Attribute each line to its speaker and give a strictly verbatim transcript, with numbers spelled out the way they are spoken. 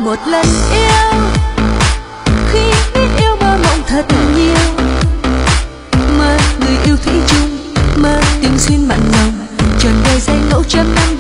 Speaker 1: một lần yêu, khi biết yêu mơ mộng thật nhiều, mơ người yêu thủy chung, mơ tình duyên mặn nồng, trọn đời dây ngẫu trăm năm